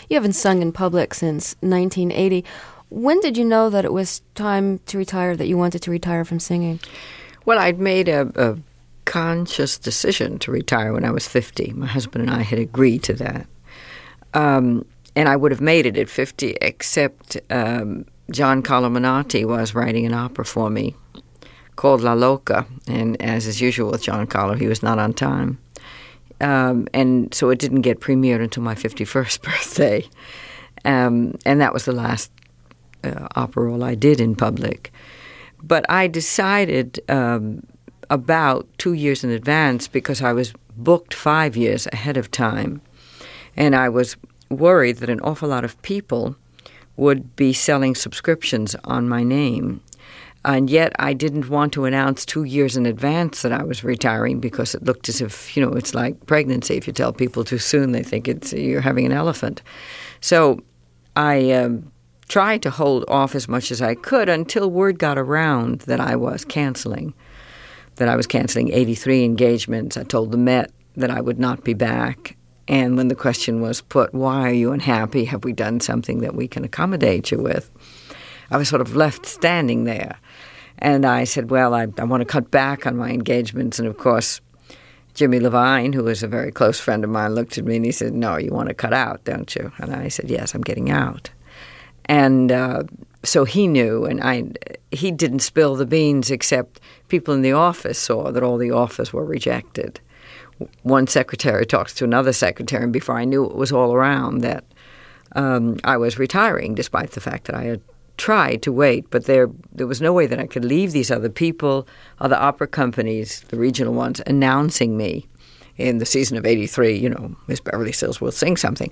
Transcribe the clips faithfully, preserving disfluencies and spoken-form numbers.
You haven't sung in public since nineteen eighty. When did you know that it was time to retire, that you wanted to retire from singing? Well, I'd made a, a conscious decision to retire when I was fifty. My husband and I had agreed to that. Um, and I would have made it at fifty, except um, John Carlo Menotti was writing an opera for me called La Loca. And as is usual with John Carlo, he was not on time. Um, and so it didn't get premiered until my fifty-first birthday. Um, and that was the last uh, opera role I did in public. But I decided um, about two years in advance, because I was booked five years ahead of time. And I was worried that an awful lot of people would be selling subscriptions on my name. And yet I didn't want to announce two years in advance that I was retiring, because it looked as if, you know, it's like pregnancy. If you tell people too soon, they think it's you're having an elephant. So I um, tried to hold off as much as I could until word got around that I was canceling, that I was canceling eighty-three engagements. I told the Met that I would not be back. And when the question was put, why are you unhappy? Have we done something that we can accommodate you with? I was sort of left standing there. And I said, well, I, I want to cut back on my engagements. And, of course, Jimmy Levine, who was a very close friend of mine, looked at me and he said, no, you want to cut out, don't you? And I said, yes, I'm getting out. And uh, so he knew, and I, he didn't spill the beans, except people in the office saw that all the offers were rejected. One secretary talks to another secretary, and before I knew it was all around that um, I was retiring, despite the fact that I had tried to wait. But there there was no way that I could leave these other people, other opera companies, the regional ones, announcing me in the season of eighty-three, you know, Miss Beverly Sills will sing something.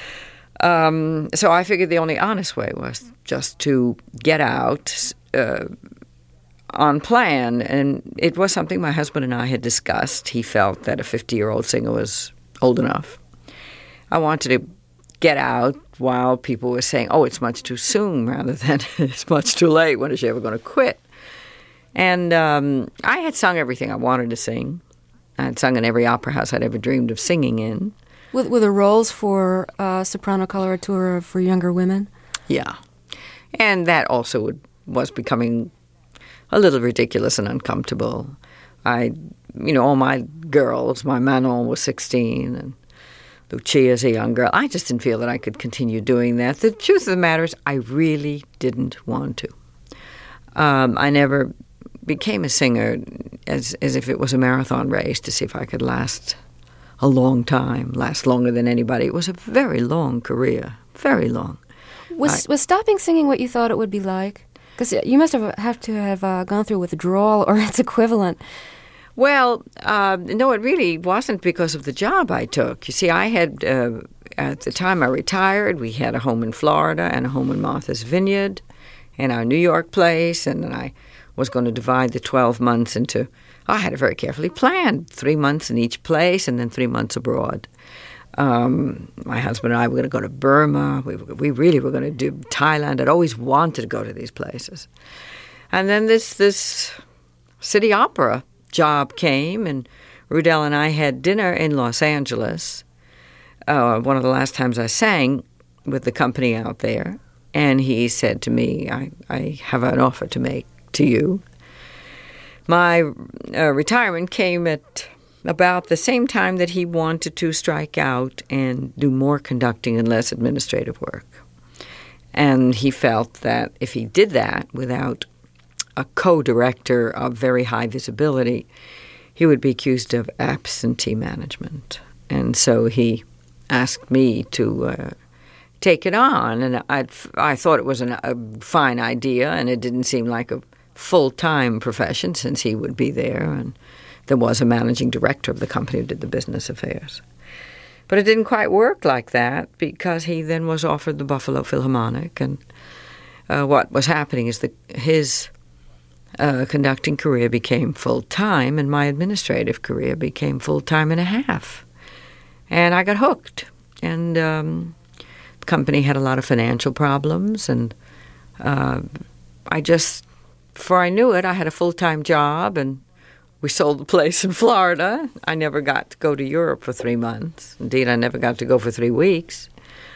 Um, so I figured the only honest way was just to get out uh, on plan, and it was something my husband and I had discussed. He felt that a fifty-year-old singer was old enough. I wanted to get out while people were saying, oh, it's much too soon, rather than it's much too late. When is she ever going to quit? And um, I had sung everything I wanted to sing. I had sung in every opera house I'd ever dreamed of singing in. With, with the roles for uh, soprano coloratura for younger women? Yeah. And that also would, was becoming a little ridiculous and uncomfortable. I, you know, all my girls, my Manon was sixteen, and Lucia's a young girl. I just didn't feel that I could continue doing that. The truth of the matter is I really didn't want to. Um, I never became a singer as as if it was a marathon race to see if I could last a long time, last longer than anybody. It was a very long career, very long. Was I, was stopping singing what you thought it would be like? Because you must have have to have uh, gone through withdrawal or its equivalent. Well, uh, no, it really wasn't because of the job I took. You see, I had, uh, at the time I retired, we had a home in Florida and a home in Martha's Vineyard and our New York place, and then I was going to divide the twelve months into, I had it very carefully planned, three months in each place and then three months abroad. Um, my husband and I were going to go to Burma. We, we really were going to do Thailand. I'd always wanted to go to these places. And then this this city opera job came, and Rudell and I had dinner in Los Angeles, uh, one of the last times I sang with the company out there. And he said to me, I, I have an offer to make to you. My uh, retirement came at about the same time that he wanted to strike out and do more conducting and less administrative work. And he felt that if he did that without a co-director of very high visibility, he would be accused of absentee management. And so he asked me to uh, take it on, and I I thought it was an, a fine idea, and it didn't seem like a full-time profession since he would be there, and there was a managing director of the company who did the business affairs. But it didn't quite work like that, because he then was offered the Buffalo Philharmonic, and uh, what was happening is that his uh, conducting career became full-time, and my administrative career became full-time and a half. And I got hooked, and um, the company had a lot of financial problems, and uh, I just, before I knew it, I had a full-time job, and we sold the place in Florida. I never got to go to Europe for three months. Indeed, I never got to go for three weeks.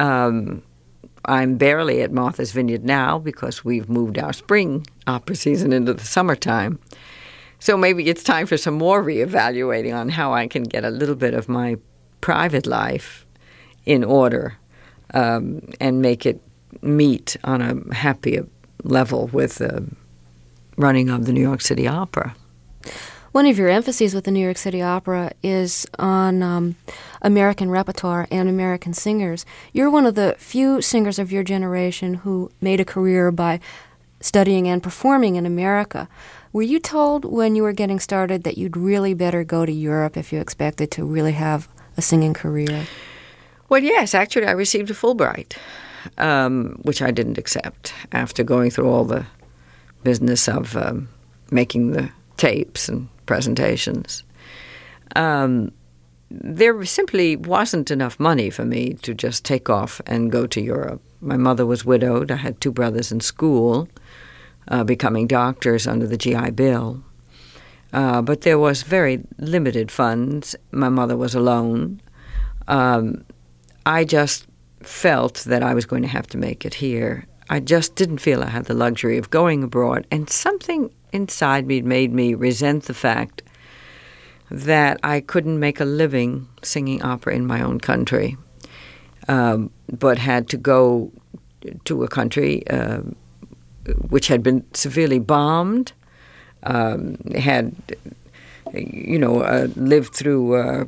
Um, I'm barely at Martha's Vineyard now because we've moved our spring opera season into the summertime. So maybe it's time for some more reevaluating on how I can get a little bit of my private life in order um, and make it meet on a happier level with the running of the New York City Opera. One of your emphases with the New York City Opera is on um, American repertoire and American singers. You're one of the few singers of your generation who made a career by studying and performing in America. Were you told when you were getting started that you'd really better go to Europe if you expected to really have a singing career? Well, yes. Actually, I received a Fulbright, um, which I didn't accept after going through all the business of um, making the tapes and presentations. Um, there simply wasn't enough money for me to just take off and go to Europe. My mother was widowed. I had two brothers in school, uh, becoming doctors under the G I Bill. Uh, but there was very limited funds. My mother was alone. Um, I just felt that I was going to have to make it here. I just didn't feel I had the luxury of going abroad, and something inside me made me resent the fact that I couldn't make a living singing opera in my own country, um, but had to go to a country uh, which had been severely bombed, um, had, you know, uh, lived through uh,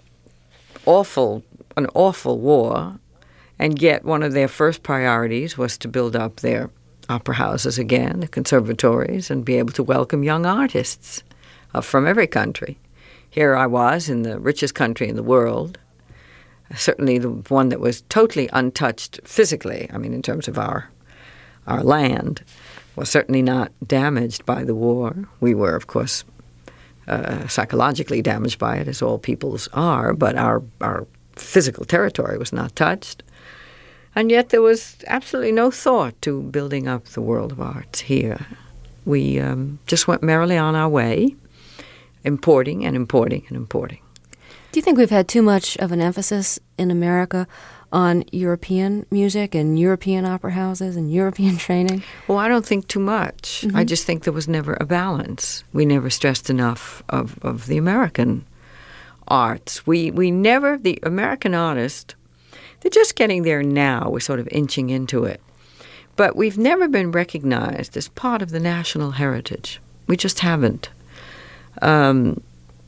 awful, an awful war, and yet one of their first priorities was to build up their opera houses again, the conservatories, and be able to welcome young artists uh, from every country. Here I was in the richest country in the world, certainly the one that was totally untouched physically, I mean, in terms of our our land, was certainly not damaged by the war. We were, of course, uh, psychologically damaged by it, as all peoples are, but our, our physical territory was not touched. And yet there was absolutely no thought to building up the world of arts here. We um, just went merrily on our way, importing and importing and importing. Do you think we've had too much of an emphasis in America on European music and European opera houses and European training? Well, I don't think too much. Mm-hmm. I just think there was never a balance. We never stressed enough of, of the American arts. We, we never, the American artist, they're just getting there now. We're sort of inching into it. But we've never been recognized as part of the national heritage. We just haven't. Um,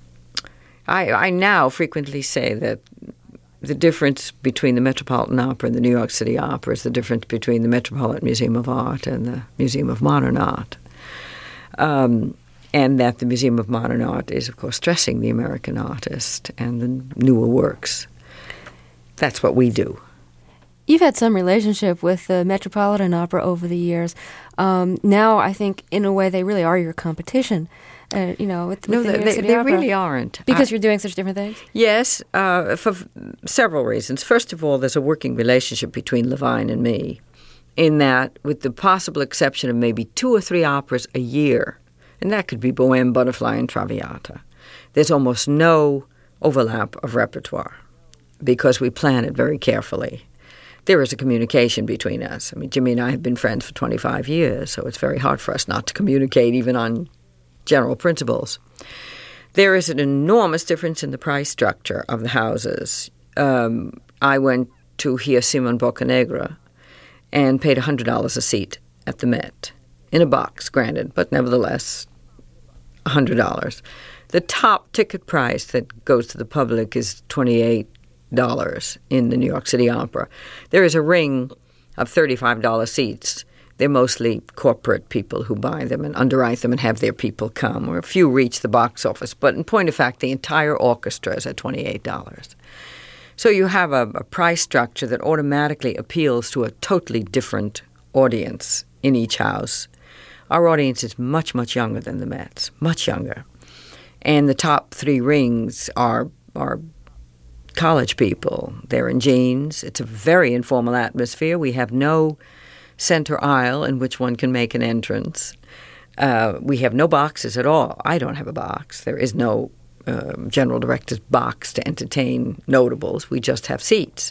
I, I now frequently say that the difference between the Metropolitan Opera and the New York City Opera is the difference between the Metropolitan Museum of Art and the Museum of Modern Art. Um, and that the Museum of Modern Art is, of course, stressing the American artist and the newer works. That's what we do. You've had some relationship with the Metropolitan Opera over the years. Um, now, I think, in a way, they really are your competition. Uh, you know, with, with no, the New York they, City they Opera. really aren't. Because I, you're doing such different things? Yes, uh, for f- several reasons. First of all, there's a working relationship between Levine and me, in that, with the possible exception of maybe two or three operas a year, and that could be Bohème, Butterfly, and Traviata, there's almost no overlap of repertoire because we plan it very carefully. There is a communication between us. I mean, Jimmy and I have been friends for twenty-five years, so it's very hard for us not to communicate even on general principles. There is an enormous difference in the price structure of the houses. Um, I went to hear Simon Boccanegra and paid one hundred dollars a seat at the Met, in a box, granted, but nevertheless, one hundred dollars. The top ticket price that goes to the public is twenty-eight dollars in the New York City Opera. There is a ring of thirty-five dollars seats. They're mostly corporate people who buy them and underwrite them and have their people come, or a few reach the box office. But in point of fact, the entire orchestra is at twenty-eight dollars. So you have a, a price structure that automatically appeals to a totally different audience in each house. Our audience is much, much younger than the Mets, much younger. And the top three rings are are college people. They're in jeans. It's a very informal atmosphere. We have no center aisle in which one can make an entrance. Uh, we have no boxes at all. I don't have a box. There is no uh, general director's box to entertain notables. We just have seats.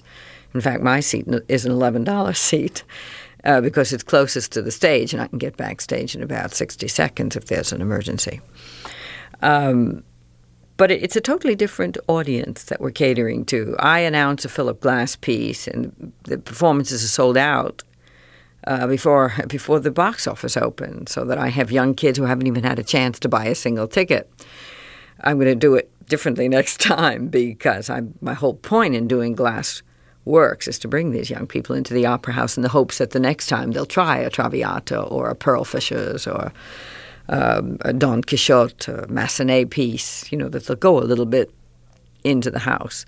In fact, my seat is an eleven dollar seat uh, because it's closest to the stage, and I can get backstage in about sixty seconds if there's an emergency. Um, but it's a totally different audience that we're catering to. I announce a Philip Glass piece, and the performances are sold out uh, before before the box office opens, so that I have young kids who haven't even had a chance to buy a single ticket. I'm going to do it differently next time because I'm, my whole point in doing Glass Works is to bring these young people into the opera house in the hopes that the next time they'll try a Traviata or a Pearl Fishers or um, a Don Quixote, a Massenet piece, you know, that they'll go a little bit into the house.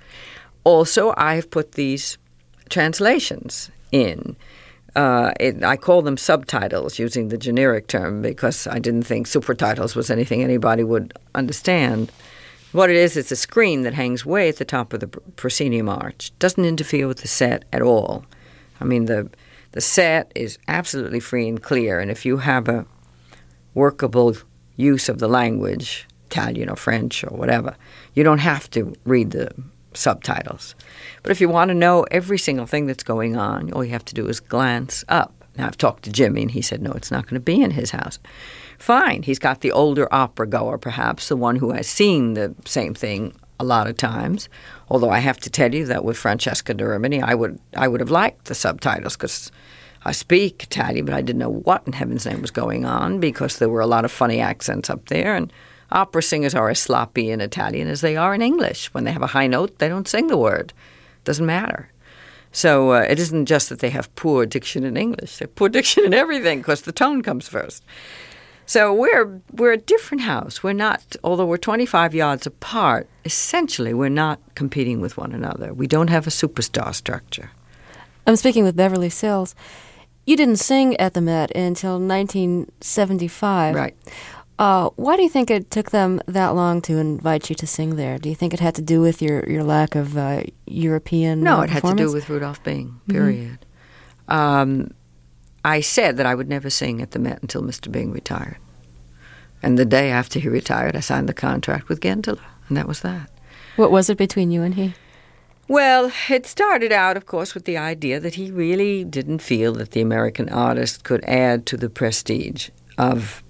Also, I've put these translations in. Uh, it, I call them subtitles, using the generic term, because I didn't think supertitles was anything anybody would understand. What it is, it's a screen that hangs way at the top of the proscenium arch. Doesn't interfere with the set at all. I mean, the the set is absolutely free and clear, and if you have a workable use of the language, Italian or French or whatever, you don't have to read the subtitles. But if you want to know every single thing that's going on, all you have to do is glance up. Now, I've talked to Jimmy, and he said, no, it's not going to be in his house. Fine. He's got the older opera goer, perhaps, the one who has seen the same thing a lot of times. Although I have to tell you that with Francesca da Rimini, I would I would have liked the subtitles because I speak Italian, but I didn't know what in heaven's name was going on because there were a lot of funny accents up there. And opera singers are as sloppy in Italian as they are in English. When they have a high note, they don't sing the word. Doesn't matter. So uh, it isn't just that they have poor diction in English. They have poor diction in everything because the tone comes first. So we're we're a different house. We're not, although we're twenty-five yards apart, essentially we're not competing with one another. We don't have a superstar structure. I'm speaking with Beverly Sills. You didn't sing at the Met until nineteen seventy-five. Right. Uh, why do you think it took them that long to invite you to sing there? Do you think it had to do with your, your lack of uh, European No, uh, it had to do with Rudolph Bing, period. Mm-hmm. Um, I said that I would never sing at the Met until Mister Bing retired. And the day after he retired, I signed the contract with Gendler, and that was that. What was it between you and he? Well, it started out, of course, with the idea that he really didn't feel that the American artist could add to the prestige of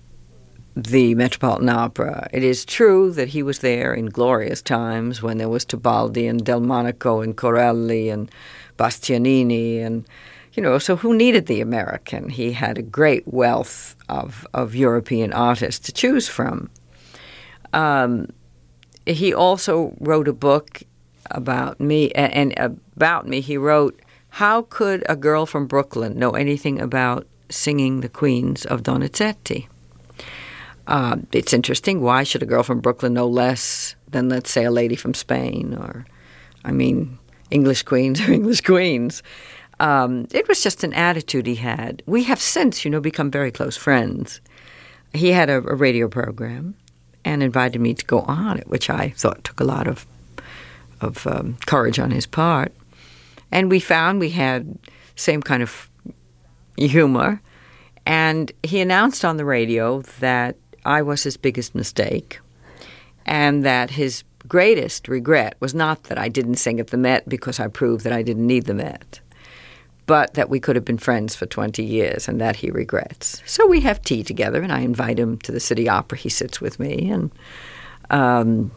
the Metropolitan Opera. It is true that he was there in glorious times when there was Tebaldi and Delmonico and Corelli and Bastianini and, you know, so who needed the American? He had a great wealth of, of European artists to choose from. Um, he also wrote a book about me, and, and about me he wrote, how could a girl from Brooklyn know anything about singing the queens of Donizetti? Uh, it's interesting. Why should a girl from Brooklyn know less than, let's say, a lady from Spain? Or, I mean, English queens are English queens. Um, it was just an attitude he had. We have since, you know, become very close friends. He had a, a radio program and invited me to go on it, which I thought took a lot of, of um, courage on his part. And we found we had same kind of humor. And he announced on the radio that I was his biggest mistake and that his greatest regret was not that I didn't sing at the Met because I proved that I didn't need the Met, but that we could have been friends for twenty years and that he regrets. So we have tea together and I invite him to the City Opera. He sits with me and um,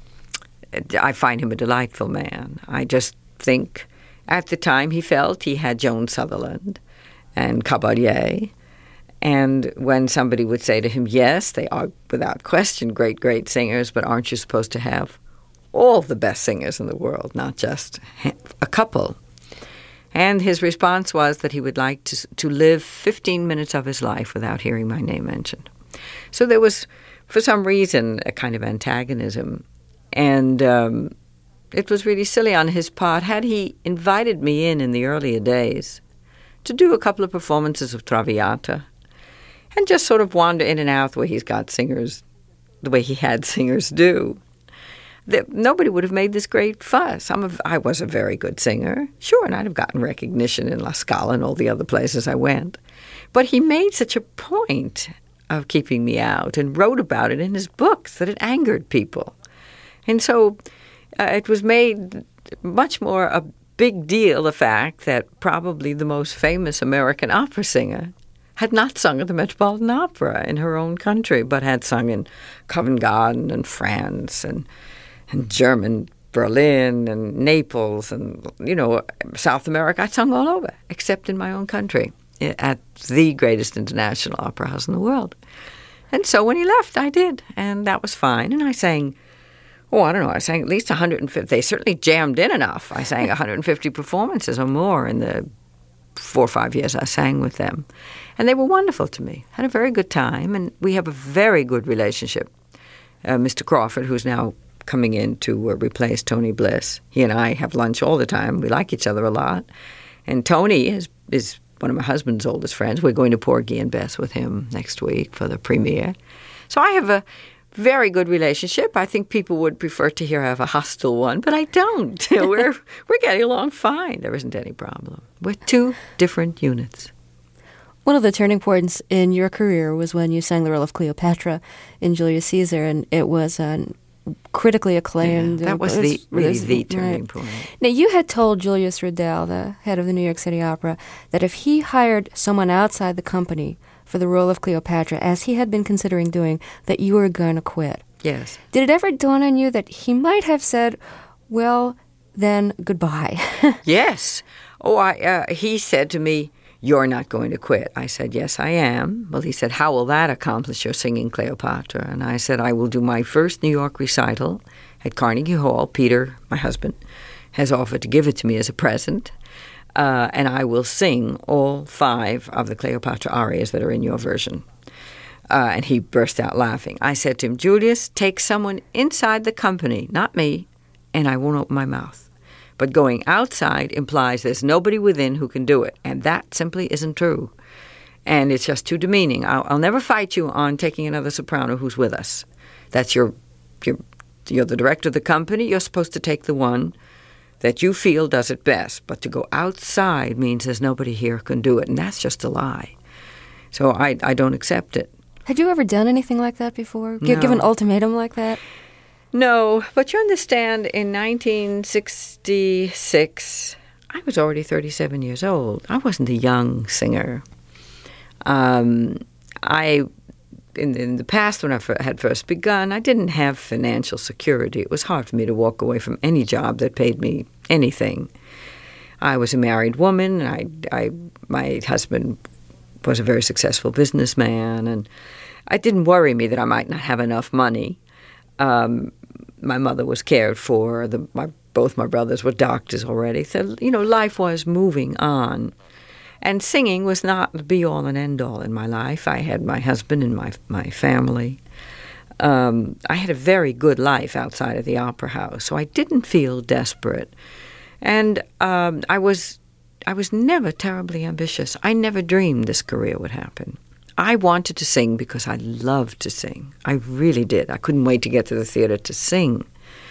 I find him a delightful man. I just think at the time he felt he had Joan Sutherland and Caballé. And when somebody would say to him, yes, they are without question great, great singers, but aren't you supposed to have all the best singers in the world, not just a couple? And his response was that he would like to, to live fifteen minutes of his life without hearing my name mentioned. So there was, for some reason, a kind of antagonism. And um, it was really silly on his part. Had he invited me in in the earlier days to do a couple of performances of Traviata, and just sort of wander in and out the way he's got singers, the way he had singers do, that nobody would have made this great fuss. I'm a, I was a very good singer, sure, and I'd have gotten recognition in La Scala and all the other places I went. But he made such a point of keeping me out and wrote about it in his books that it angered people. And so uh, it was made much more a big deal the fact that probably the most famous American opera singer had not sung at the Metropolitan Opera in her own country, but had sung in Covent Garden and France and, and German Berlin and Naples and, you know, South America. I'd sung all over, except in my own country, at the greatest international opera house in the world. And so when he left, I did, and that was fine. And I sang, oh, I don't know, I sang at least one hundred fifty. They certainly jammed in enough. I sang one hundred fifty performances or more in the four or five years I sang with them. And they were wonderful to me. Had a very good time, and we have a very good relationship. Uh, Mister Crawford, who's now coming in to uh, replace Tony Bliss, he and I have lunch all the time. We like each other a lot. And Tony is, is one of my husband's oldest friends. We're going to Porgy and Bess with him next week for the premiere. So I have a very good relationship. I think people would prefer to hear I have a hostile one, but I don't. we're we're getting along fine. There isn't any problem. We're two different units. One of the turning points in your career was when you sang the role of Cleopatra in Julius Caesar, and it was uh, critically acclaimed. Yeah, that was, was the really was, the turning right. point. Now, you had told Julius Riddell, the head of the New York City Opera, that if he hired someone outside the company for the role of Cleopatra, as he had been considering doing, that you were going to quit. Yes. Did it ever dawn on you that he might have said, well, then goodbye? Yes. Oh, I. Uh, he said to me, you're not going to quit. I said, yes, I am. Well, he said, how will that accomplish your singing Cleopatra? And I said, I will do my first New York recital at Carnegie Hall. Peter, my husband, has offered to give it to me as a present. Uh, and I will sing all five of the Cleopatra arias that are in your version. Uh, and he burst out laughing. I said to him, Julius, take someone inside the company, not me, and I won't open my mouth. But going outside implies there's nobody within who can do it, and that simply isn't true. And it's just too demeaning. I'll, I'll never fight you on taking another soprano who's with us. That's your, your, you're the director of the company. You're supposed to take the one that you feel does it best. But to go outside means there's nobody here who can do it, and that's just a lie. So I, I don't accept it. Had you ever done anything like that before? G- no. Give an ultimatum like that? No, but you understand, in nineteen sixty-six, I was already thirty-seven years old. I wasn't a young singer. Um, I, in, in the past, when I f- had first begun, I didn't have financial security. It was hard for me to walk away from any job that paid me anything. I was a married woman. I, I, my husband was a very successful businessman, and it didn't worry me that I might not have enough money. Um, my mother was cared for. The, my, both my brothers were doctors already. So, you know, life was moving on. And singing was not the be-all and end-all in my life. I had my husband and my, my family. Um, I had a very good life outside of the opera house, so I didn't feel desperate. And um, I was, I was never terribly ambitious. I never dreamed this career would happen. I wanted to sing because I loved to sing. I really did. I couldn't wait to get to the theater to sing.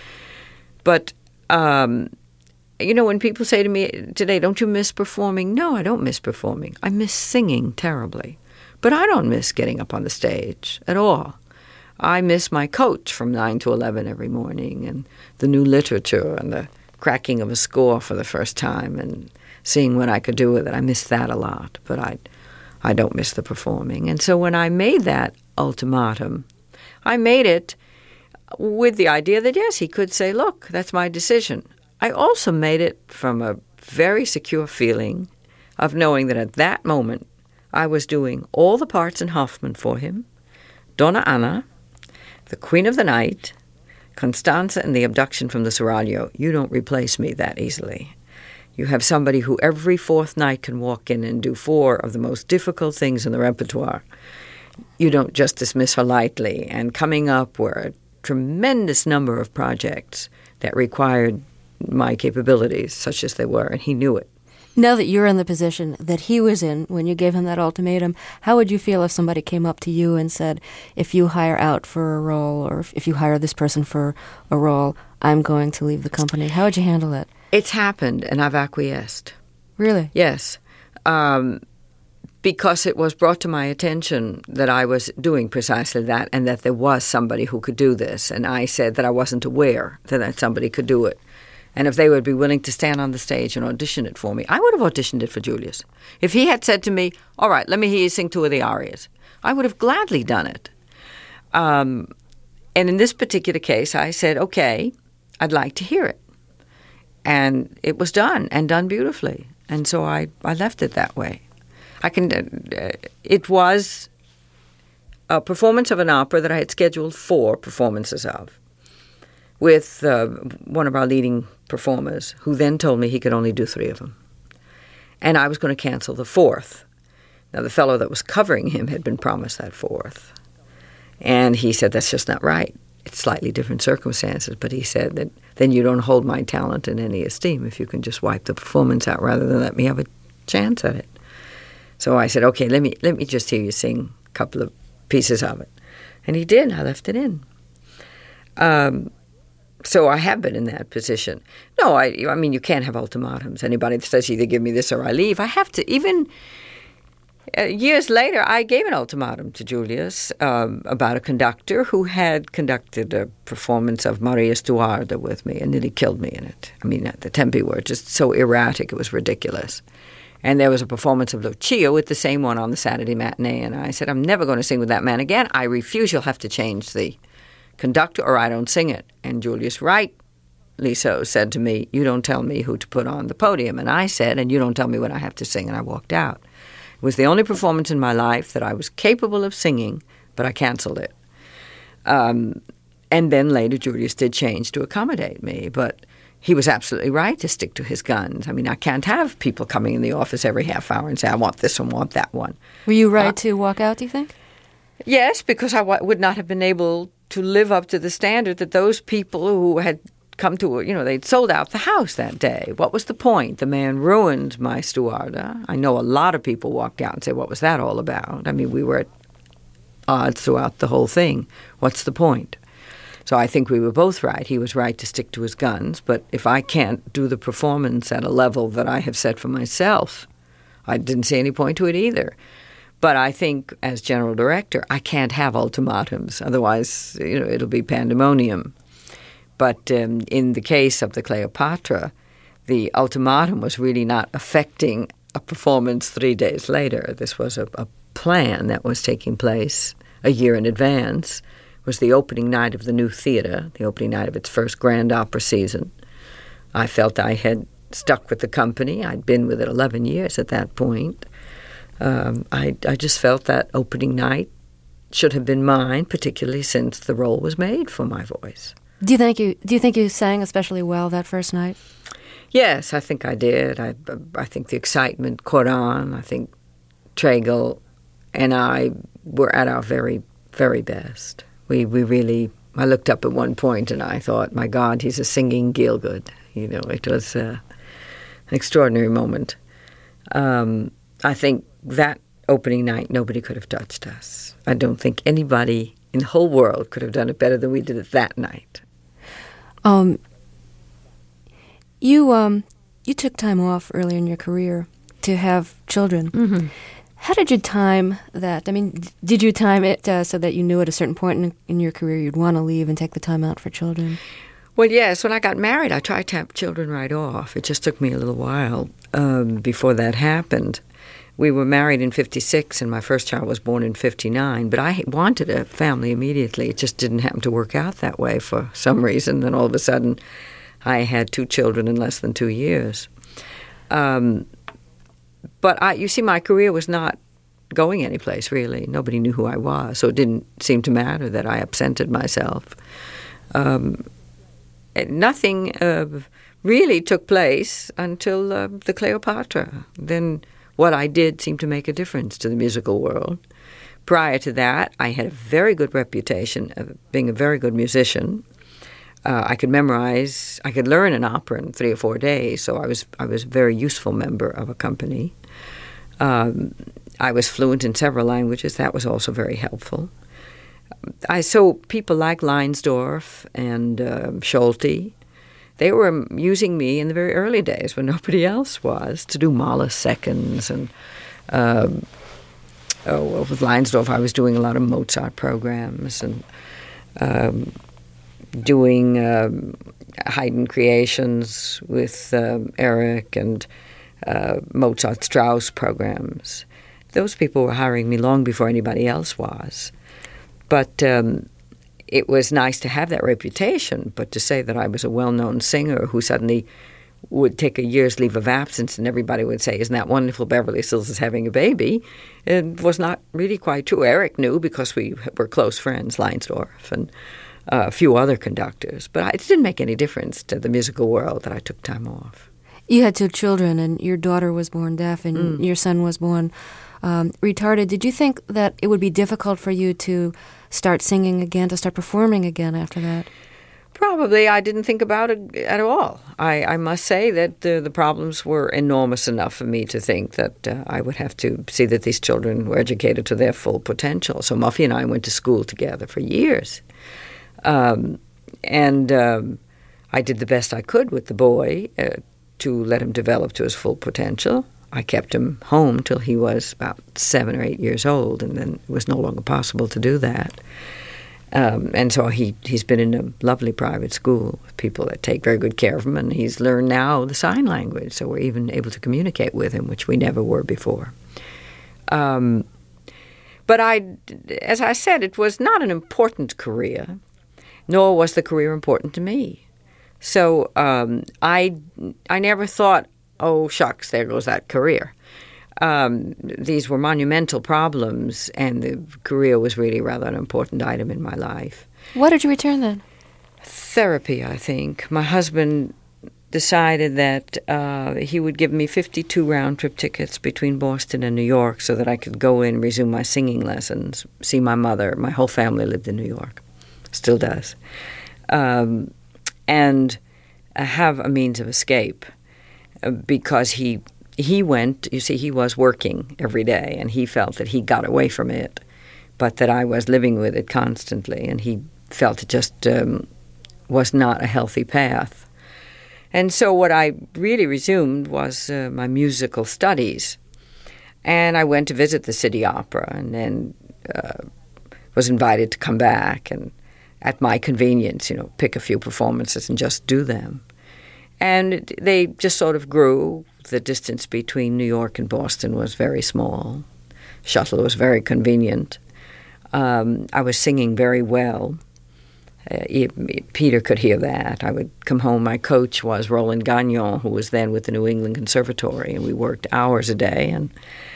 But, um, you know, when people say to me today, don't you miss performing? No, I don't miss performing. I miss singing terribly. But I don't miss getting up on the stage at all. I miss my coach from nine to eleven every morning, and the new literature and the cracking of a score for the first time and seeing what I could do with it. I miss that a lot. But I I don't miss the performing. And so when I made that ultimatum, I made it with the idea that, yes, he could say, look, that's my decision. I also made it from a very secure feeling of knowing that at that moment I was doing all the parts in Hoffmann for him, Donna Anna, the Queen of the Night, Constanza, and the Abduction from the Seraglio. You don't replace me that easily. You have somebody who every fourth night can walk in and do four of the most difficult things in the repertoire. You don't just dismiss her lightly. And coming up were a tremendous number of projects that required my capabilities, such as they were, and he knew it. Now that you're in the position that he was in when you gave him that ultimatum, how would you feel if somebody came up to you and said, if you hire out for a role, or if you hire this person for a role, I'm going to leave the company? How would you handle it? It's happened, and I've acquiesced. Really? Yes. Um, because it was brought to my attention that I was doing precisely that, and that there was somebody who could do this. And I said that I wasn't aware that, that somebody could do it. And if they would be willing to stand on the stage and audition it for me, I would have auditioned it for Julius. If he had said to me, all right, let me hear you sing two of the arias, I would have gladly done it. Um, and in this particular case, I said, okay, I'd like to hear it. And it was done, and done beautifully. And so I, I left it that way. I can. Uh, it was a performance of an opera that I had scheduled four performances of, with uh, one of our leading performers, who then told me he could only do three of them. And I was going to cancel the fourth. Now, the fellow that was covering him had been promised that fourth. And he said, that's just not right. It's slightly different circumstances. But he said that then you don't hold my talent in any esteem if you can just wipe the performance out rather than let me have a chance at it. So I said, okay, let me let me just hear you sing a couple of pieces of it. And he did. I left it in. Um, so I have been in that position. No, I I mean, you can't have ultimatums. Anybody that says either give me this or I leave, I have to. Even uh, years later, I gave an ultimatum to Julius um, about a conductor who had conducted a performance of Maria Stuarda with me and nearly killed me in it. I mean, the tempi were just so erratic, it was ridiculous. And there was a performance of Lucia with the same one on the Saturday matinee. And I said, I'm never going to sing with that man again. I refuse. You'll have to change the conductor or I don't sing it. And Julius, rightly so, said to me, you don't tell me who to put on the podium. And I said, and you don't tell me what I have to sing. And I walked out. It was the only performance in my life that I was capable of singing, but I canceled it. Um, and then later Julius did change to accommodate me. But he was absolutely right to stick to his guns. I mean, I can't have people coming in the office every half hour and say, I want this one, want that one. Were you right uh, to walk out, do you think? Yes, because I w- would not have been able to live up to the standard that those people who had come to, you know, they'd sold out the house that day. What was the point? The man ruined my Stuarda. I know a lot of people walked out and said, what was that all about? I mean, we were at odds throughout the whole thing. What's the point? So I think we were both right. He was right to stick to his guns. But if I can't do the performance at a level that I have set for myself, I didn't see any point to it either. But I think as general director, I can't have ultimatums. Otherwise, you know, it'll be pandemonium. But um, in the case of the Cleopatra, the ultimatum was really not affecting a performance three days later. This was a, a plan that was taking place a year in advance. Was the opening night of the new theater, the opening night of its first grand opera season. I felt I had stuck with the company. I'd been with it eleven years at that point. Um, I, I just felt that opening night should have been mine, particularly since the role was made for my voice. Do you think you do you think you sang especially well that first night? Yes, I think I did. I, I think the excitement caught on. I think Tregel and I were at our very, very best. We we really, I looked up at one point and I thought, my God, he's a singing Gielgud. You know, it was uh, an extraordinary moment. Um, I think that opening night, nobody could have touched us. I don't think anybody in the whole world could have done it better than we did it that night. Um, you um, you took time off earlier in your career to have children. Mm-hmm. How did you time that? I mean, did you time it uh, so that you knew at a certain point in, in your career you'd want to leave and take the time out for children? Well, yes. When I got married, I tried to have children right off. It just took me a little while um, before that happened. We were married in fifty-six, and my first child was born in fifty-nine. But I wanted a family immediately. It just didn't happen to work out that way for some reason. Then all of a sudden, I had two children in less than two years. Um But, I, you see, my career was not going anyplace, really. Nobody knew who I was, so it didn't seem to matter that I absented myself. Um, nothing uh, really took place until uh, the Cleopatra. Then what I did seemed to make a difference to the musical world. Prior to that, I had a very good reputation of being a very good musician. Uh, I could memorize, I could learn an opera in three or four days, so I was I was a very useful member of a company. Um, I was fluent in several languages. That was also very helpful. I saw people like Leinsdorf and uh, Scholti. They were using me in the very early days when nobody else was to do Mahler seconds. And um, oh, well, with Leinsdorf, I was doing a lot of Mozart programs and um, doing um, Haydn Creations with um, Eric and uh, Mozart Strauss programs. Those people were hiring me long before anybody else was. But um, it was nice to have that reputation, but to say that I was a well-known singer who suddenly would take a year's leave of absence and everybody would say, isn't that wonderful, Beverly Sills is having a baby, it was not really quite true. Eric knew because we were close friends, Leinsdorf and uh, a few other conductors. But it didn't make any difference to the musical world that I took time off. You had two children, and your daughter was born deaf, and Mm. your son was born um, retarded. Did you think that it would be difficult for you to start singing again, to start performing again after that? Probably. I didn't think about it at all. I, I must say that uh, the problems were enormous enough for me to think that uh, I would have to see that these children were educated to their full potential. So Muffy and I went to school together for years. Um, and um, I did the best I could with the boy uh, to let him develop to his full potential. I kept him home till he was about seven or eight years old, and then it was no longer possible to do that. Um, and so he, he's been in a lovely private school with people that take very good care of him, and he's learned now the sign language, so we're even able to communicate with him, which we never were before. Um, but I, as I said, it was not an important career, nor was the career important to me. So um, I, I never thought, oh, shucks, there goes that career. Um, these were monumental problems, and the career was really rather an important item in my life. What did you return then? Therapy, I think. My husband decided that uh, he would give me fifty-two round-trip tickets between Boston and New York so that I could go in, resume my singing lessons, see my mother. My whole family lived in New York, still does, um, and uh, have a means of escape uh, because he... He went, you see, he was working every day, and he felt that he got away from it, but that I was living with it constantly, and he felt it just um, was not a healthy path. And so what I really resumed was uh, my musical studies. And I went to visit the City Opera, and then uh, was invited to come back, and at my convenience, you know, pick a few performances and just do them. And they just sort of grew. The distance between New York and Boston was very small. Shuttle was very convenient. Um, I was singing very well. Uh, he, Peter could hear that. I would come home. My coach was Roland Gagnon, who was then with the New England Conservatory, and we worked hours a day. And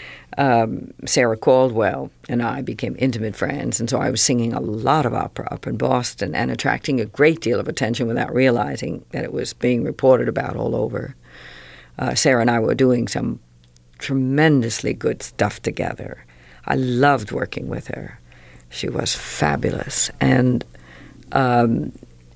um, Sarah Caldwell and I became intimate friends, and so I was singing a lot of opera up in Boston and attracting a great deal of attention without realizing that it was being reported about all over. Uh, Sarah and I were doing some tremendously good stuff together. I loved working with her. She was fabulous. And um,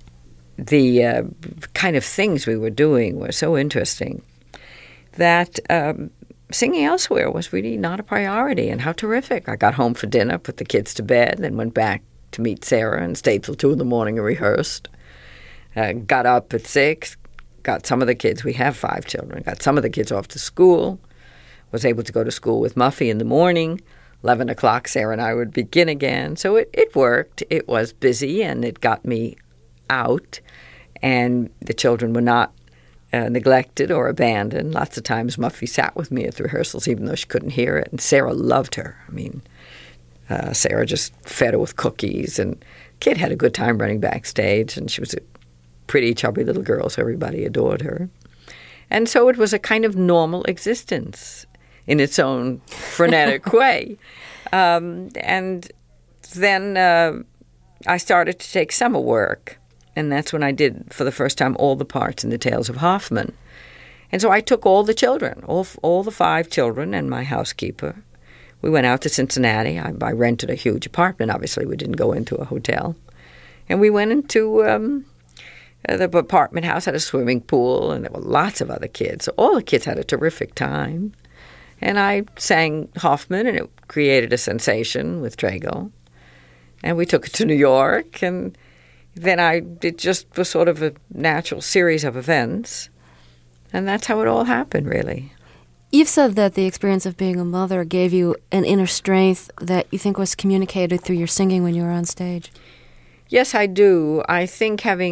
the uh, kind of things we were doing were so interesting that um, singing elsewhere was really not a priority. And how terrific. I got home for dinner, put the kids to bed, then went back to meet Sarah and stayed till two in the morning and rehearsed. Uh, got up at six. Got some of the kids, we have five children, got some of the kids off to school, was able to go to school with Muffy in the morning. eleven o'clock, Sarah and I would begin again. So it, it worked. It was busy, and it got me out. And the children were not uh, neglected or abandoned. Lots of times Muffy sat with me at the rehearsals, even though she couldn't hear it. And Sarah loved her. I mean, uh, Sarah just fed her with cookies. And Kid had a good time running backstage, and she was a pretty chubby little girl, so everybody adored her. And so it was a kind of normal existence in its own frenetic way. Um, and then uh, I started to take summer work, and that's when I did, for the first time, all the parts in the Tales of Hoffmann. And so I took all the children, all, all the five children and my housekeeper. We went out to Cincinnati. I, I rented a huge apartment. Obviously, we didn't go into a hotel. And we went into... Um, Uh, the apartment house had a swimming pool, and there were lots of other kids. So all the kids had a terrific time. And I sang Hoffmann, and it created a sensation with Trago. And we took it to New York, and then I it just was sort of a natural series of events. And that's how it all happened, really. You've said that the experience of being a mother gave you an inner strength that you think was communicated through your singing when you were on stage. Yes, I do. I think having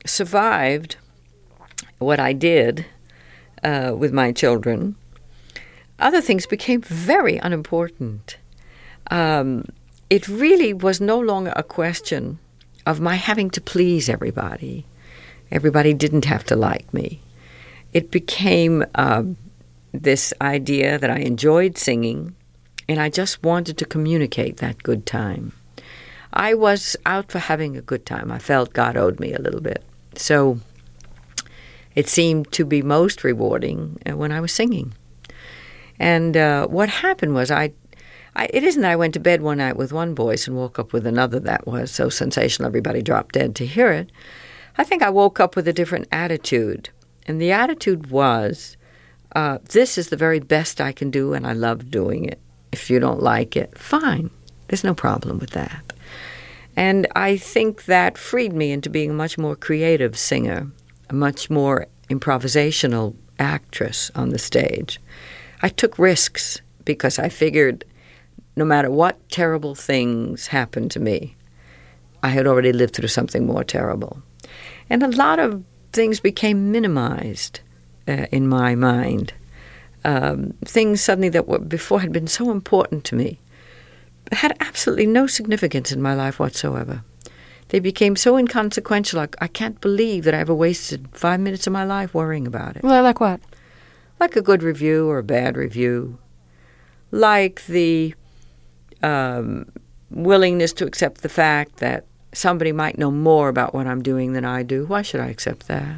survived what I did uh, with my children, other things became very unimportant. Um, it really was no longer a question of my having to please everybody. Everybody didn't have to like me. It became uh, this idea that I enjoyed singing, and I just wanted to communicate that good time. I was out for having a good time. I felt God owed me a little bit. So it seemed to be most rewarding uh, when I was singing. And uh, what happened was I, I, it isn't that I went to bed one night with one voice and woke up with another that was so sensational everybody dropped dead to hear it. I think I woke up with a different attitude. And the attitude was, uh, this is the very best I can do, and I love doing it. If you don't like it, fine. There's no problem with that. And I think that freed me into being a much more creative singer, a much more improvisational actress on the stage. I took risks because I figured no matter what terrible things happened to me, I had already lived through something more terrible. And a lot of things became minimized uh, in my mind. Um, things suddenly that were before had been so important to me had absolutely no significance in my life whatsoever. They became so inconsequential, I, I can't believe that I ever wasted five minutes of my life worrying about it. Well, like what? Like a good review or a bad review. Like the um, willingness to accept the fact that somebody might know more about what I'm doing than I do. Why should I accept that?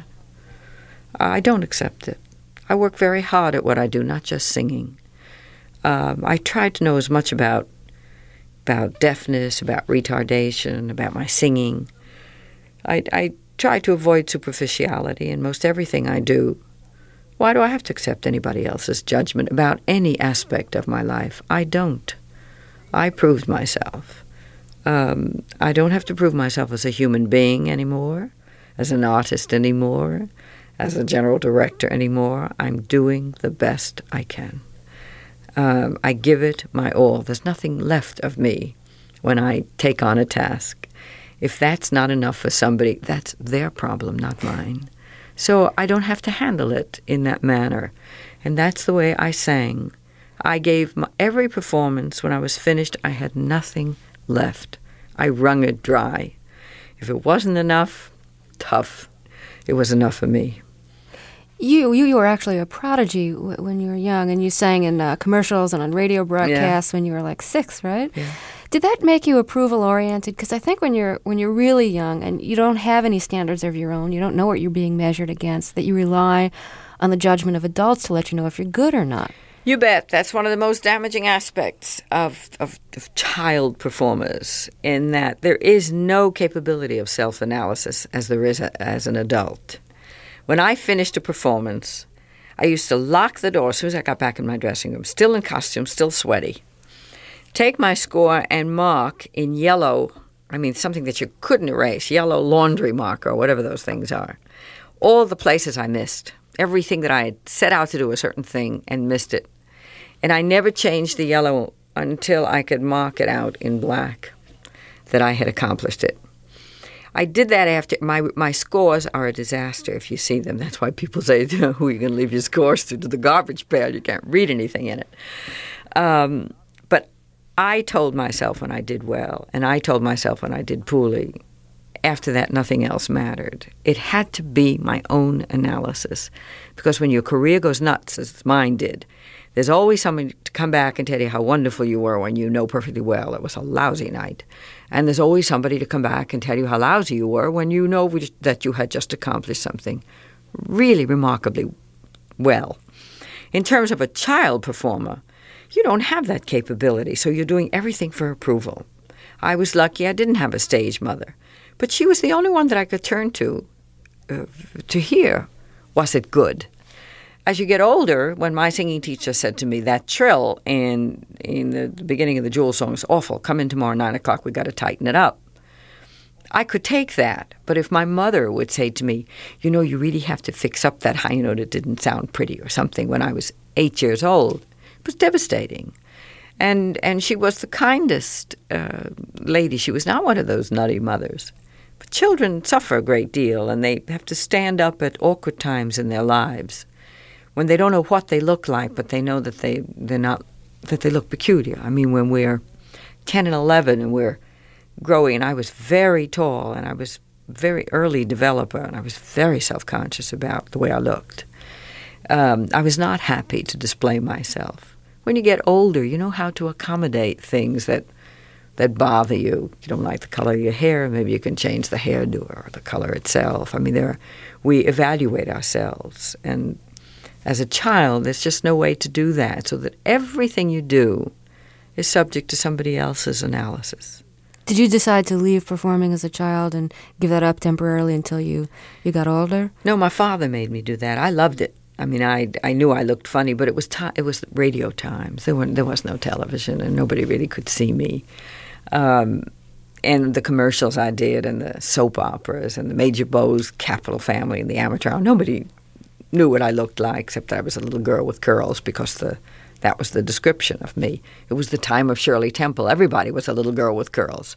I don't accept it. I work very hard at what I do, not just singing. Um, I try to know as much about about deafness, about retardation, about my singing. I, I try to avoid superficiality in most everything I do. Why do I have to accept anybody else's judgment about any aspect of my life? I don't. I proved myself. Um, I don't have to prove myself as a human being anymore, as an artist anymore, as a general director anymore. I'm doing the best I can. Um, I give it my all. There's nothing left of me when I take on a task. If that's not enough for somebody, that's their problem, not mine. So I don't have to handle it in that manner. And that's the way I sang. I gave my, every performance. When I was finished, I had nothing left. I wrung it dry. If it wasn't enough, tough. It was enough for me. You you, you were actually a prodigy w- when you were young, and you sang in uh, commercials and on radio broadcasts yeah. when you were like six, right? Yeah. Did that make you approval-oriented? Because I think when you're when you're really young and you don't have any standards of your own, you don't know what you're being measured against, that you rely on the judgment of adults to let you know if you're good or not. You bet. That's one of the most damaging aspects of, of, of child performers, in that there is no capability of self-analysis as there is a, as an adult. When I finished a performance, I used to lock the door as soon as I got back in my dressing room, still in costume, still sweaty, take my score and mark in yellow, I mean something that you couldn't erase, yellow laundry marker or whatever those things are, all the places I missed, everything that I had set out to do a certain thing and missed it. And I never changed the yellow until I could mark it out in black that I had accomplished it. I did that after my my scores are a disaster if you see them. That's why people say, who are you going to leave your scores to? To the garbage pail. You can't read anything in it. Um, but I told myself when I did well, and I told myself when I did poorly. After that, nothing else mattered. It had to be my own analysis. Because when your career goes nuts, as mine did, there's always somebody to come back and tell you how wonderful you were when you know perfectly well it was a lousy night. And there's always somebody to come back and tell you how lousy you were when you know that you had just accomplished something really remarkably well. In terms of a child performer, you don't have that capability, so you're doing everything for approval. I was lucky I didn't have a stage mother, but she was the only one that I could turn to uh, to hear, was it good? As you get older, when my singing teacher said to me, that trill in in the, the beginning of the Jewel song is awful. Come in tomorrow, nine o'clock, we got to tighten it up. I could take that. But if my mother would say to me, you know, you really have to fix up that high note, it didn't sound pretty or something when I was eight years old, it was devastating. And and she was the kindest uh, lady. She was not one of those nutty mothers. But children suffer a great deal, and they have to stand up at awkward times in their lives when they don't know what they look like, but they know that they, they're not, that they look peculiar. I mean, when we're ten and eleven and we're growing, and I was very tall, and I was very early developer, and I was very self-conscious about the way I looked. Um, I was not happy to display myself. When you get older, you know how to accommodate things that that bother you. You don't like the color of your hair, maybe you can change the hairdo or the color itself. I mean, there, we evaluate ourselves. And as a child, there's just no way to do that, so that everything you do is subject to somebody else's analysis. Did you decide to leave performing as a child and give that up temporarily until you, you got older? No, my father made me do that. I loved it. I mean, I, I knew I looked funny, but it was ti- it was radio times. There, weren't, there was no television, and nobody really could see me. Um, and the commercials I did, and the soap operas, and the Major Bowes Capital Family, and the Amateur Hour, nobody knew what I looked like, except that I was a little girl with curls, because the that was the description of me. It was the time of Shirley Temple. Everybody was a little girl with curls.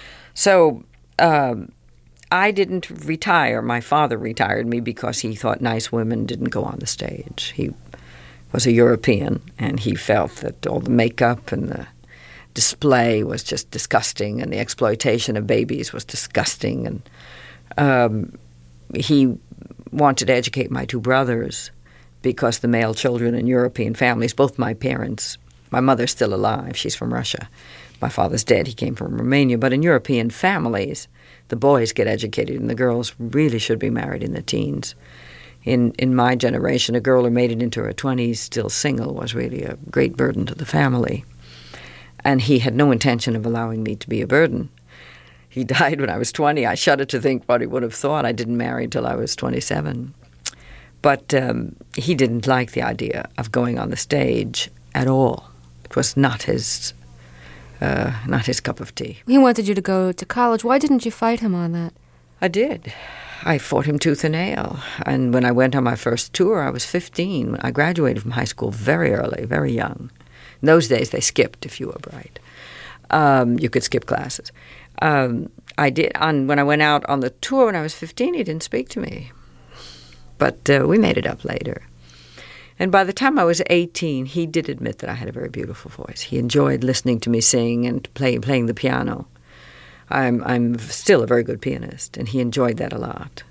So um, I didn't retire. My father retired me because he thought nice women didn't go on the stage. He was a European, and he felt that all the makeup and the display was just disgusting, and the exploitation of babies was disgusting. And um, he wanted to educate my two brothers, because the male children in European families, both my parents, my mother's still alive, she's from Russia. My father's dead, he came from Romania. But in European families, the boys get educated and the girls really should be married in their teens. In in my generation, a girl who made it into her twenties still single was really a great burden to the family. And he had no intention of allowing me to be a burden. He died when I was twenty. I shudder to think what he would have thought. I didn't marry until I was twenty-seven. But um, he didn't like the idea of going on the stage at all. It was not his, uh, not his cup of tea. He wanted you to go to college. Why didn't you fight him on that? I did. I fought him tooth and nail. And when I went on my first tour, I was fifteen. I graduated from high school very early, very young. In those days, they skipped if you were bright. Um, you could skip classes. Um, I did. On when I went out on the tour when I was fifteen, he didn't speak to me. But uh, we made it up later. And by the time I was eighteen, he did admit that I had a very beautiful voice. He enjoyed listening to me sing and play, playing the piano. I'm, I'm still a very good pianist, and he enjoyed that a lot.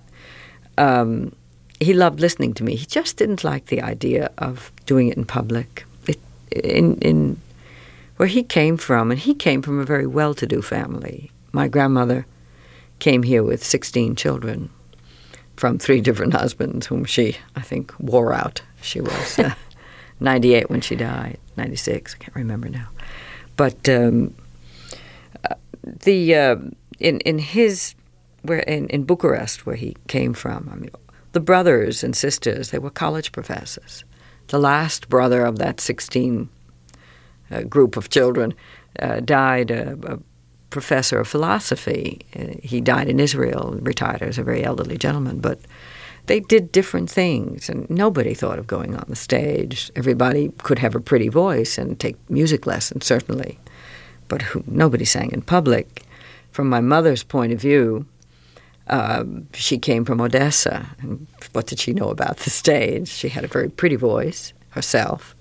Um, he loved listening to me. He just didn't like the idea of doing it in public. It, in, in where he came from, and he came from a very well-to-do family. My grandmother came here with sixteen children from three different husbands, whom she, I think, wore out. She was uh, ninety-eight when she died, ninety-six, I can't remember now. But um, uh, the uh, in in his where in, in Bucharest, where he came from, I mean, the brothers and sisters, they were college professors. The last brother of that sixteen uh, group of children uh, died a, a professor of philosophy. Uh, he died in Israel, retired as a very elderly gentleman, but they did different things, and nobody thought of going on the stage. Everybody could have a pretty voice and take music lessons, certainly, but who, nobody sang in public. From my mother's point of view, uh, she came from Odessa, and what did she know about the stage? She had a very pretty voice herself.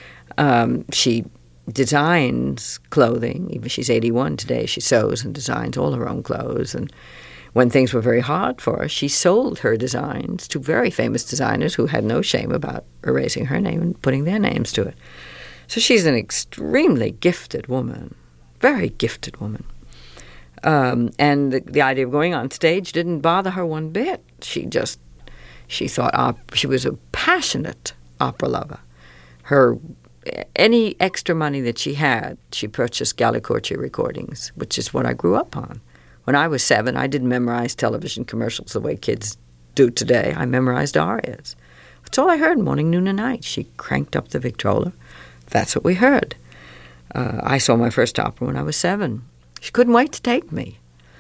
Um, she designs clothing. Even she's eighty-one today. She sews and designs all her own clothes. And when things were very hard for her, she sold her designs to very famous designers who had no shame about erasing her name and putting their names to it. So she's an extremely gifted woman, very gifted woman. Um, and the, the idea of going on stage didn't bother her one bit. She just, she thought op- she was a passionate opera lover. Her Any extra money that she had, she purchased Galli-Curci recordings, which is what I grew up on. When I was seven, I didn't memorize television commercials the way kids do today. I memorized arias. That's all I heard morning, noon, and night. She cranked up the Victrola. That's what we heard. Uh, I saw my first opera when I was seven. She couldn't wait to take me.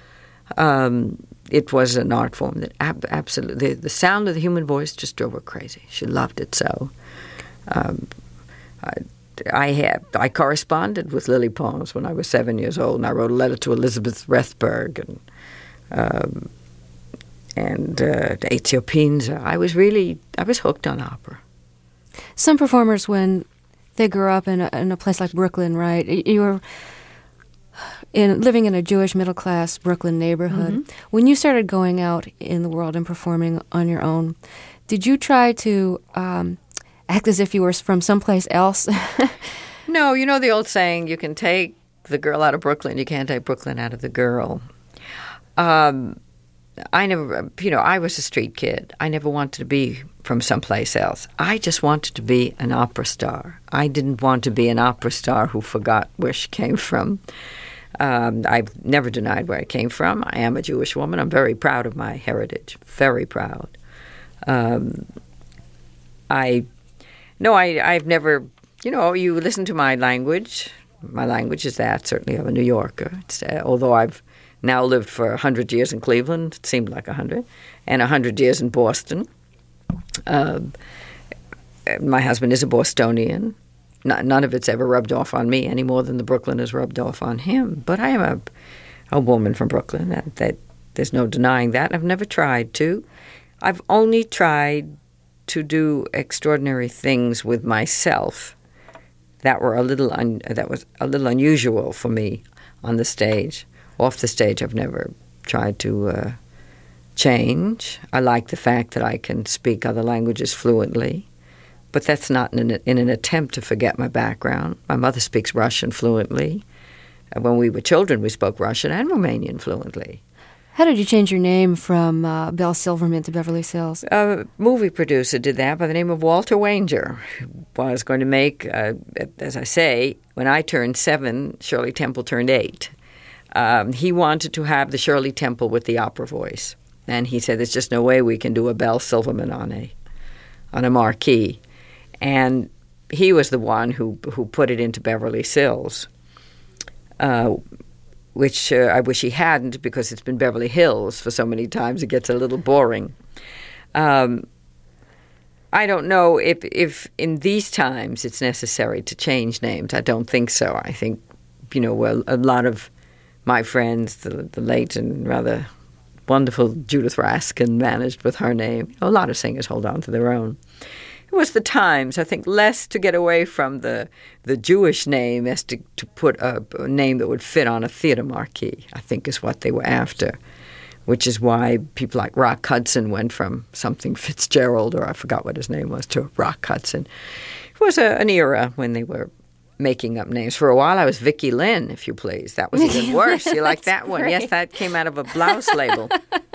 Um, it was an art form that ab- absolutely, the, the sound of the human voice just drove her crazy. She loved it so. Um, I, I had I corresponded with Lily Pons when I was seven years old, and I wrote a letter to Elizabeth Rethberg, and um, and uh, the Ethiopians. I was really, I was hooked on opera. Some performers, when they grew up in a, in a place like Brooklyn, right? You were in living in a Jewish middle-class Brooklyn neighborhood. Mm-hmm. When you started going out in the world and performing on your own, did you try to um, act as if you were from someplace else? No, you know the old saying, you can take the girl out of Brooklyn, you can't take Brooklyn out of the girl. Um, I never, you know, I was a street kid. I never wanted to be from someplace else. I just wanted to be an opera star. I didn't want to be an opera star who forgot where she came from. Um, I've never denied where I came from. I am a Jewish woman. I'm very proud of my heritage, very proud. Um, I, no, I, I've never, you know, you listen to my language. My language is that, certainly I'm a New Yorker. It's, uh, although I've now lived for one hundred years in Cleveland, it seemed like one hundred, and one hundred years in Boston. Uh, my husband is a Bostonian. N- none of it's ever rubbed off on me any more than the Brooklyn has rubbed off on him. But I am a, a woman from Brooklyn. That, that there's no denying that. I've never tried to. I've only tried to do extraordinary things with myself that were a little un- that was a little unusual for me on the stage. Off the stage, I've never tried to uh, change. I like the fact that I can speak other languages fluently, but that's not in an, in an attempt to forget my background. My mother speaks Russian fluently. When we were children, we spoke Russian and Romanian fluently. How did you change your name from uh, Belle Silverman to Beverly Sills? A movie producer did that by the name of Walter Wanger. Was going to make, uh, as I say, when I turned seven, Shirley Temple turned eight. Um, he wanted to have the Shirley Temple with the opera voice. And he said, there's just no way we can do a Belle Silverman on a on a marquee. And he was the one who, who put it into Beverly Sills, uh, which uh, I wish he hadn't, because it's been Beverly Hills for so many times it gets a little boring. Um, I don't know if, if in these times it's necessary to change names. I don't think so. I think, you know, well, a lot of my friends, the, the late and rather wonderful Judith Raskin managed with her name. You know, a lot of singers hold on to their own. It was the times, I think, less to get away from the the Jewish name as to, to put a, a name that would fit on a theater marquee, I think is what they were after, which is why people like Rock Hudson went from something Fitzgerald, or I forgot what his name was, to Rock Hudson. It was a, an era when they were making up names. For a while, I was Vicky Lynn, if you please. That was even worse. You like that one? Great. Yes, that came out of a blouse label.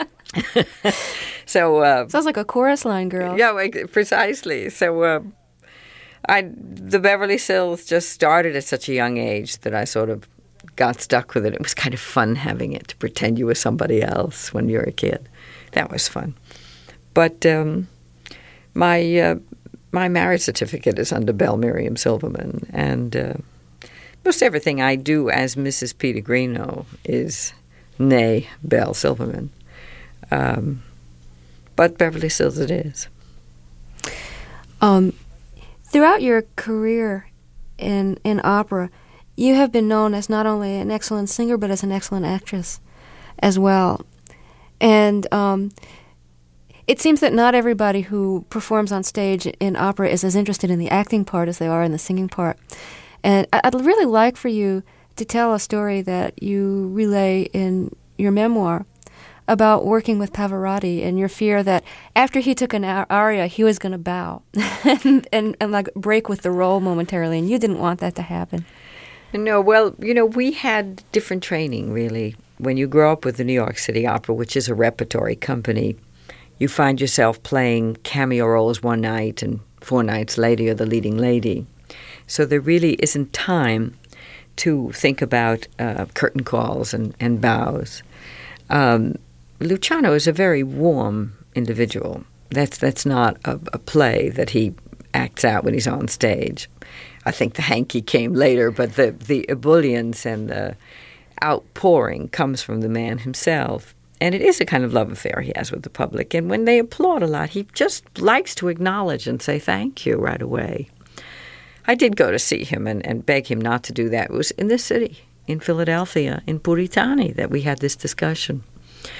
so uh, sounds like a chorus line girl. Yeah, like, precisely. So uh, I, the Beverly Sills just started at such a young age that I sort of got stuck with it. It was kind of fun having it, to pretend you were somebody else when you're a kid. That was fun. But um, my uh, my marriage certificate is under Belle Miriam Silverman, and uh, most everything I do as Missus Pellegrino is nay Belle Silverman. Um, but Beverly Sills it is. Um, throughout your career in in opera, you have been known as not only an excellent singer, but as an excellent actress as well. And um, it seems that not everybody who performs on stage in opera is as interested in the acting part as they are in the singing part. And I'd really like for you to tell a story that you relay in your memoir about working with Pavarotti and your fear that after he took an aria, he was going to bow and, and, and like break with the role momentarily, and you didn't want that to happen. No, well, you know, we had different training, really. When you grow up with the New York City Opera, which is a repertory company, you find yourself playing cameo roles one night, and four nights later you're the leading lady. So there really isn't time to think about uh, curtain calls and, and bows. Um, Luciano is a very warm individual. That's that's not a, a play that he acts out when he's on stage. I think the hanky came later, but the, the ebullience and the outpouring comes from the man himself. And it is a kind of love affair he has with the public. And when they applaud a lot, he just likes to acknowledge and say thank you right away. I did go to see him and, and beg him not to do that. It was in this city, in Philadelphia, in Puritani, that we had this discussion.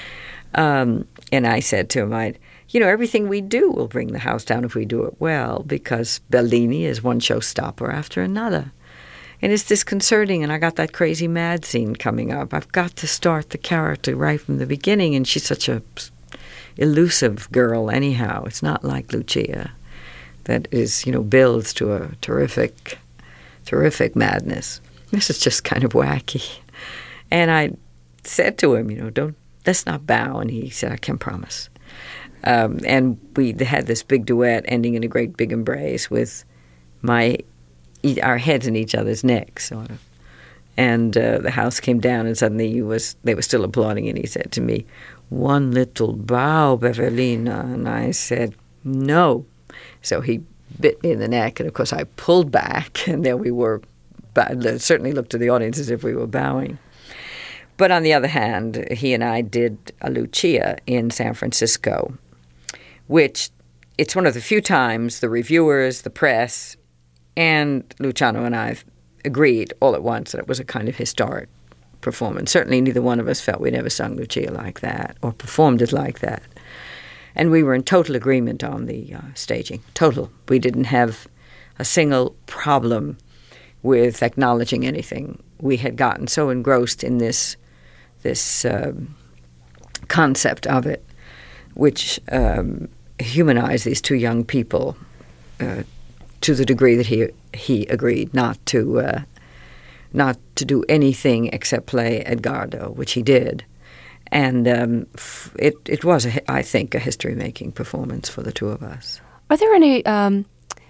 Um, and I said to him, I'd, you know, everything we do will bring the house down if we do it well, because Bellini is one showstopper after another. And it's disconcerting, and I got that crazy mad scene coming up. I've got to start the character right from the beginning, and she's such a elusive girl anyhow. It's not like Lucia that is, you know, builds to a terrific, terrific madness. This is just kind of wacky. And I said to him, you know, don't, let's not bow. And he said, I can promise. Um, and we had this big duet ending in a great big embrace with my our heads in each other's necks, sort of. And uh, the house came down, and suddenly he was, they were still applauding, and he said to me, one little bow, Beverlina. And I said, no. So he bit me in the neck, and of course I pulled back, and there we were. But it certainly looked to the audience as if we were bowing. But on the other hand, he and I did a Lucia in San Francisco, which it's one of the few times the reviewers, the press, and Luciano and I agreed all at once that it was a kind of historic performance. Certainly neither one of us felt we'd ever sung Lucia like that or performed it like that. And we were in total agreement on the uh, staging. Total. We didn't have a single problem with acknowledging anything. We had gotten so engrossed in this this um, concept of it, which um, humanized these two young people uh, to the degree that he he agreed not to uh, not to do anything except play Edgardo, which he did, and um, f- it it was a, I think a history making performance for the two of us. Are there any um,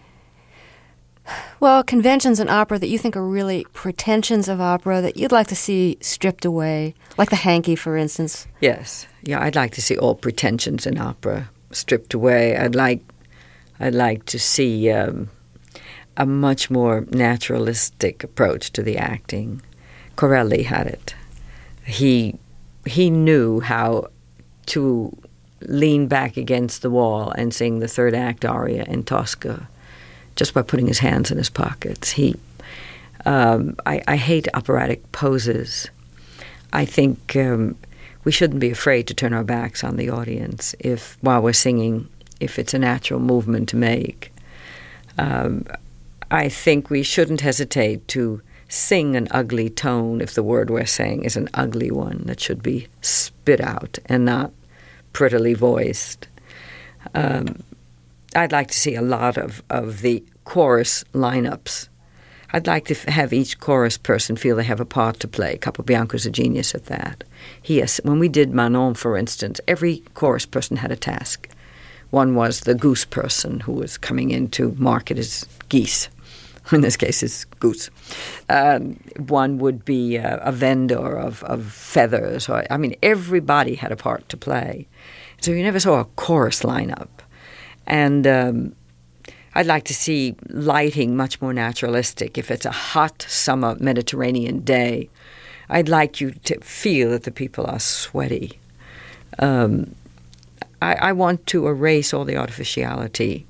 well conventions in opera that you think are really pretensions of opera that you'd like to see stripped away, like the hanky, for instance? Yes, yeah, I'd like to see all pretensions in opera stripped away. I'd like I'd like to see Um, a much more naturalistic approach to the acting. Corelli had it. He he knew how to lean back against the wall and sing the third act aria in Tosca just by putting his hands in his pockets. He, um, I, I hate operatic poses. I think um, we shouldn't be afraid to turn our backs on the audience if while we're singing, if it's a natural movement to make. Um, I think we shouldn't hesitate to sing an ugly tone if the word we're saying is an ugly one that should be spit out and not prettily voiced. Um, I'd like to see a lot of, of the chorus lineups. I'd like to f- have each chorus person feel they have a part to play. Capobianco's a genius at that. He has, when we did Manon, for instance, every chorus person had a task. One was the goose person who was coming in to market his geese. In this case, it's goose. Um, one would be uh, a vendor of, of feathers. Or, I mean, everybody had a part to play. So you never saw a chorus lineup. And um, I'd like to see lighting much more naturalistic. If it's a hot summer Mediterranean day, I'd like you to feel that the people are sweaty. Um, I, I want to erase all the artificiality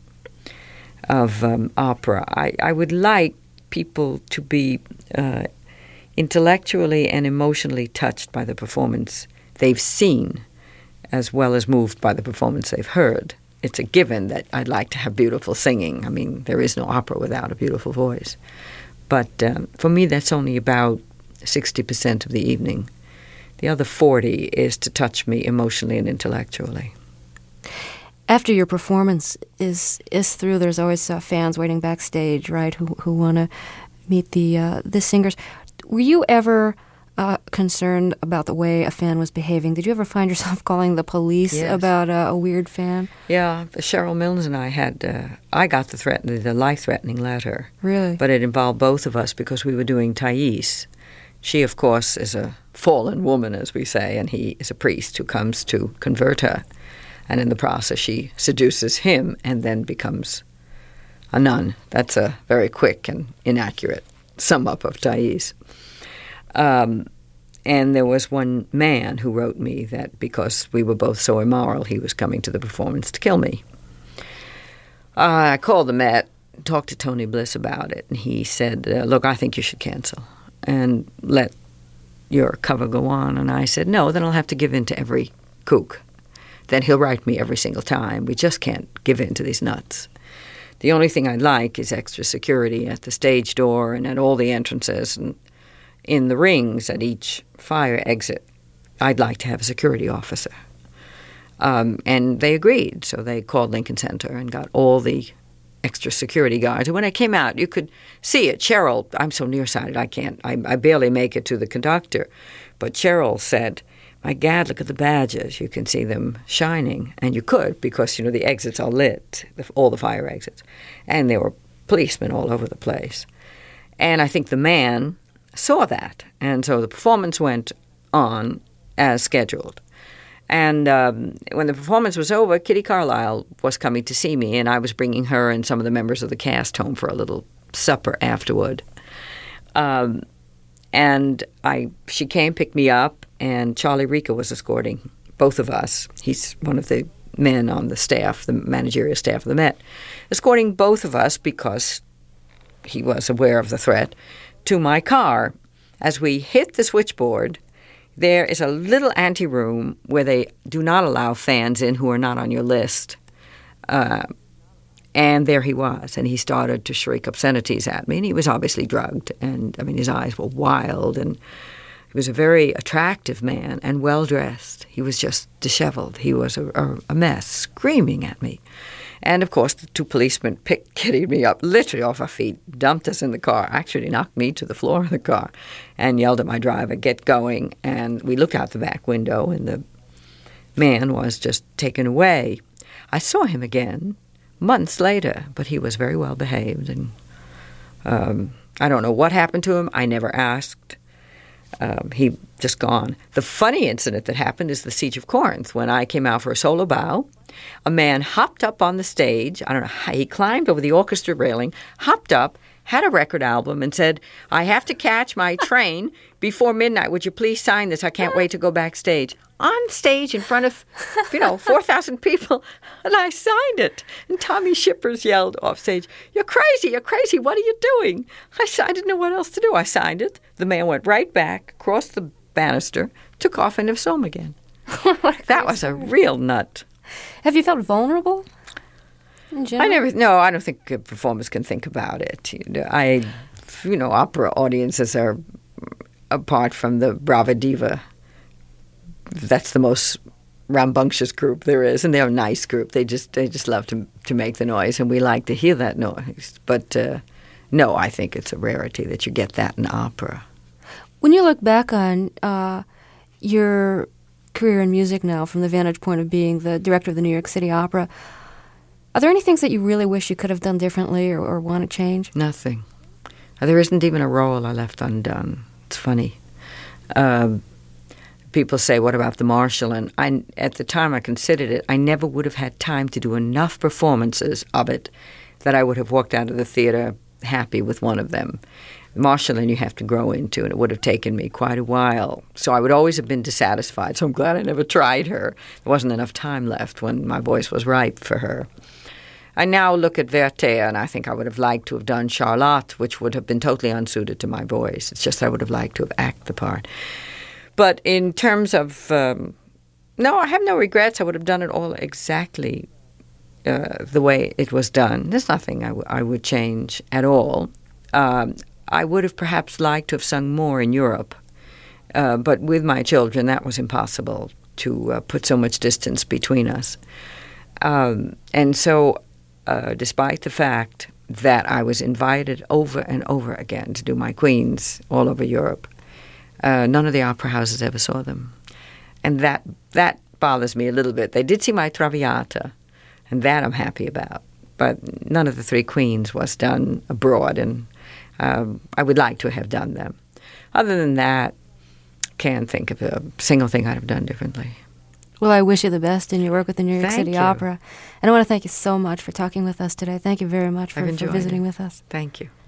of um, opera. I, I would like people to be uh, intellectually and emotionally touched by the performance they've seen as well as moved by the performance they've heard. It's a given that I'd like to have beautiful singing. I mean, there is no opera without a beautiful voice. But um, for me, that's only about sixty percent of the evening. The other forty is to touch me emotionally and intellectually. After your performance is is through, there's always uh, fans waiting backstage, right, who who want to meet the uh, the singers. Were you ever uh, concerned about the way a fan was behaving? Did you ever find yourself calling the police Yes. about uh, a weird fan? Yeah, Cheryl Milnes and I had, uh, I got the threat, the life-threatening letter. Really? But it involved both of us because we were doing Thais. She, of course, is a fallen woman, as we say, and he is a priest who comes to convert her. And in the process, she seduces him and then becomes a nun. That's a very quick and inaccurate sum-up of Thais. Um, and there was one man who wrote me that because we were both so immoral, he was coming to the performance to kill me. Uh, I called the Met, talked to Tony Bliss about it, and he said, uh, look, I think you should cancel and let your cover go on. And I said, no, then I'll have to give in to every kook, then he'll write me every single time. We just can't give in to these nuts. The only thing I like is extra security at the stage door and at all the entrances and in the rings at each fire exit. I'd like to have a security officer. Um, and they agreed, so they called Lincoln Center and got all the extra security guards. And when I came out, you could see it. Cheryl, I'm so nearsighted, I can't, I, I barely make it to the conductor. But Cheryl said, my God, look at the badges. You can see them shining. And you could, because, you know, the exits are lit, the, all the fire exits. And there were policemen all over the place. And I think the man saw that. And so the performance went on as scheduled. And um, when the performance was over, Kitty Carlisle was coming to see me, and I was bringing her and some of the members of the cast home for a little supper afterward. Um, and I, she came, picked me up, and Charlie Rica was escorting both of us. He's one of the men on the staff, the managerial staff of the Met, escorting both of us because he was aware of the threat, to my car. As we hit the switchboard, there is a little anteroom where they do not allow fans in who are not on your list. Uh, and there he was, and he started to shriek obscenities at me, and he was obviously drugged, and, I mean, his eyes were wild, and he was a very attractive man and well-dressed. He was just disheveled. He was a, a, a mess, screaming at me. And, of course, the two policemen picked Kitty and me up literally off our feet, dumped us in the car, actually knocked me to the floor of the car, and yelled at my driver, get going. And we looked out the back window, and the man was just taken away. I saw him again months later, but he was very well behaved. And um, I don't know what happened to him. I never asked. Um, he just gone. The funny incident that happened is the Siege of Corinth. When I came out for a solo bow, a man hopped up on the stage. I don't know how. He climbed over the orchestra railing, hopped up, had a record album, and said, I have to catch my train before midnight. Would you please sign this? I can't wait to go backstage. On stage in front of, you know, four thousand people, and I signed it. And Tommy Shippers yelled off stage, you're crazy, you're crazy, what are you doing? I, I didn't know what else to do. I signed it. The man went right back, crossed the banister, took off, and never saw him again. That was a real nut. Have you felt vulnerable in general? I never, no, I don't think performers can think about it. You know, I, you know, opera audiences are, apart from the Brava Diva, that's the most rambunctious group there is, and they're a nice group. They just they just love to to make the noise, and we like to hear that noise. But uh, no, I think it's a rarity that you get that in opera. When you look back on uh, your career in music now, from the vantage point of being the director of the New York City Opera, are there any things that you really wish you could have done differently or, or want to change? Nothing. There isn't even a role I left undone. It's funny. Uh, People say, what about the Marshall? And I, at the time I considered it, I never would have had time to do enough performances of it that I would have walked out of the theater happy with one of them. Marshall, you have to grow into, and it would have taken me quite a while. So I would always have been dissatisfied. So I'm glad I never tried her. There wasn't enough time left when my voice was ripe for her. I now look at Werther, and I think I would have liked to have done Charlotte, which would have been totally unsuited to my voice. It's just I would have liked to have acted the part. But in terms of, um, no, I have no regrets. I would have done it all exactly uh, the way it was done. There's nothing I, w- I would change at all. Um, I would have perhaps liked to have sung more in Europe. Uh, but with my children, that was impossible to uh, put so much distance between us. Um, and so, uh, despite the fact that I was invited over and over again to do my queens all over Europe, Uh, none of the opera houses ever saw them. And that that bothers me a little bit. They did see my Traviata, and that I'm happy about. But none of the three queens was done abroad, and um, I would like to have done them. Other than that, can't think of a single thing I'd have done differently. Well, I wish you the best in your work with the New York Thank City you. Opera. And I want to thank you so much for talking with us today. Thank you very much for, for visiting it. with us. Thank you.